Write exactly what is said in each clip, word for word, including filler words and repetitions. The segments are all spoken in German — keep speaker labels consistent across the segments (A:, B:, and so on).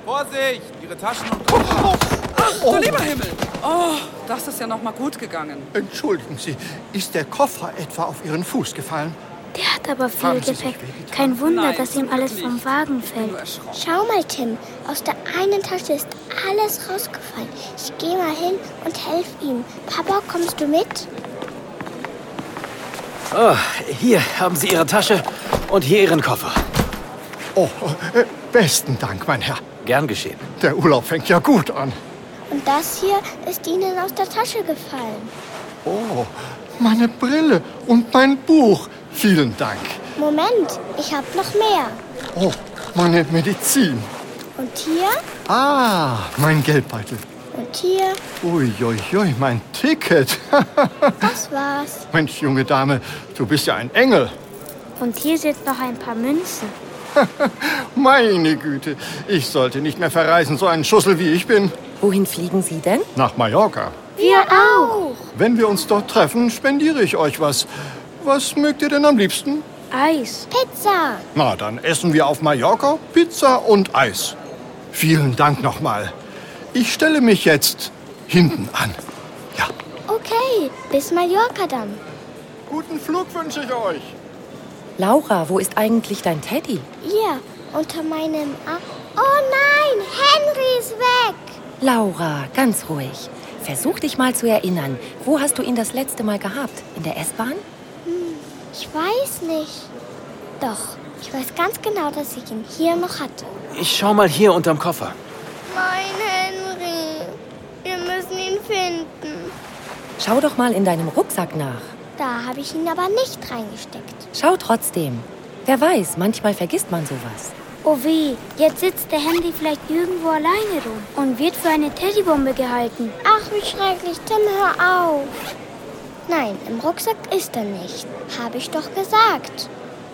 A: Vorsicht! Ihre Taschen und Koffer!
B: Ach, du lieber Himmel! Oh, das ist ja noch mal gut gegangen.
C: Entschuldigen Sie, ist der Koffer etwa auf Ihren Fuß gefallen?
D: Der hat aber viel
C: Haben Sie sich
D: Gepäck.
C: wehgetan?
D: Kein Wunder,
B: Nein,
D: dass
B: zum
D: ihm alles
B: Glück
D: vom
B: nicht.
D: Wagen
B: Ich bin nur
D: fällt.
B: erschrocken.
E: Schau mal, Tim. Aus der einen Tasche ist alles rausgefallen. Ich gehe mal hin und helfe ihm. Papa, kommst du mit?
F: Oh, hier haben Sie Ihre Tasche und hier Ihren Koffer.
C: Oh, äh, besten Dank, mein Herr.
F: Gern geschehen.
C: Der Urlaub fängt ja gut an.
E: Und das hier ist Ihnen aus der Tasche gefallen.
C: Oh, meine Brille und mein Buch. Vielen Dank.
E: Moment, ich habe noch mehr.
C: Oh, meine Medizin.
E: Und hier
C: Ah, mein Geldbeutel.
E: und hier.
C: Uiuiui, mein Ticket.
E: Das war's.
C: Mensch, junge Dame, du bist ja ein Engel.
D: Und hier sind noch ein paar Münzen.
C: Meine Güte, ich sollte nicht mehr verreisen, so ein Schussel wie ich bin.
G: Wohin fliegen Sie denn?
C: Nach Mallorca.
E: Wir auch.
C: Wenn wir uns dort treffen, spendiere ich euch was. Was mögt ihr denn am liebsten?
D: Eis.
E: Pizza.
C: Na, dann essen wir auf Mallorca Pizza und Eis. Vielen Dank nochmal. Ich stelle mich jetzt hinten an. Ja.
E: Okay, bis Mallorca dann.
C: Guten Flug wünsche ich euch.
G: Laura, wo ist eigentlich dein Teddy?
E: Hier, unter meinem Arm. Oh nein, Henry ist weg.
G: Laura, ganz ruhig. Versuch dich mal zu erinnern. Wo hast du ihn das letzte Mal gehabt? In der S-Bahn?
E: Ich weiß nicht. Doch, ich weiß ganz genau, dass ich ihn hier noch hatte.
F: Ich schau mal hier unterm Koffer.
E: Mein Henry. Wir müssen ihn finden.
G: Schau doch mal in deinem Rucksack nach.
E: Da habe ich ihn aber nicht reingesteckt.
G: Schau trotzdem. Wer weiß, manchmal vergisst man sowas.
D: Oh weh, jetzt sitzt der Handy vielleicht irgendwo alleine rum und wird für eine Teddybombe gehalten.
E: Ach, wie schrecklich. Tim, hör auf. Nein, im Rucksack ist er nicht. Habe ich doch gesagt.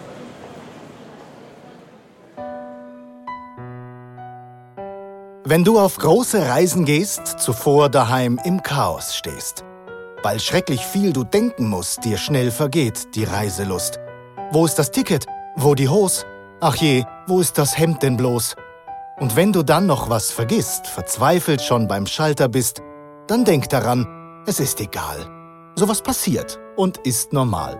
H: Wenn du auf große Reisen gehst, zuvor daheim im Chaos stehst. Weil schrecklich viel du denken musst, dir schnell vergeht die Reiselust. Wo ist das Ticket? Wo die Hose? Ach je, wo ist das Hemd denn bloß? Und wenn du dann noch was vergisst, verzweifelt schon beim Schalter bist, dann denk daran, es ist egal. Sowas passiert und ist normal.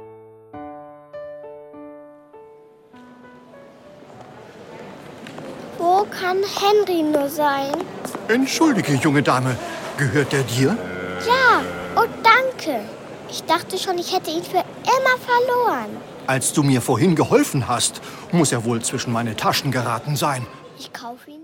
E: Wo kann Henry nur sein?
C: Entschuldige, junge Dame. Gehört der dir?
E: Ja, oh danke. Ich dachte schon, ich hätte ihn für immer verloren.
C: Als du mir vorhin geholfen hast, muss er wohl zwischen meine Taschen geraten sein.
E: Ich kaufe ihn